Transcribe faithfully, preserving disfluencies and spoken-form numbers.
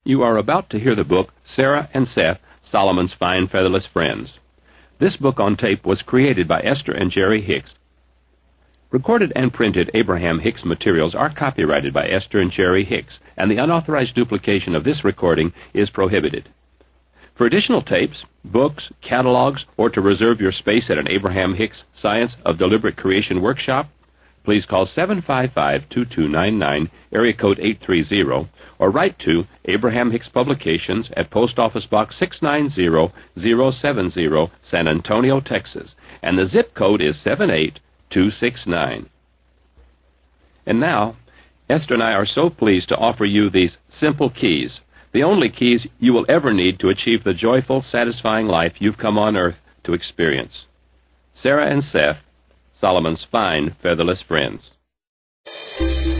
You are about to hear the book, Sarah and Seth, Solomon's Fine Featherless Friends. This book on tape was created by Esther and Jerry Hicks. Recorded and printed Abraham Hicks materials are copyrighted by Esther and Jerry Hicks, and the unauthorized duplication of this recording is prohibited. For additional tapes, books, catalogs, or to reserve your space at an Abraham Hicks Science of Deliberate Creation workshop, please call seven five five, two two nine nine, area code eight three zero, or write to Abraham Hicks Publications at Post Office Box six nine zero zero seven zero, San Antonio, Texas, and the zip code is seven eight two six nine. And now, Esther and I are so pleased to offer you these simple keys, the only keys you will ever need to achieve the joyful, satisfying life you've come on earth to experience. Sarah and Seth, Solomon's Fine Featherless Friends.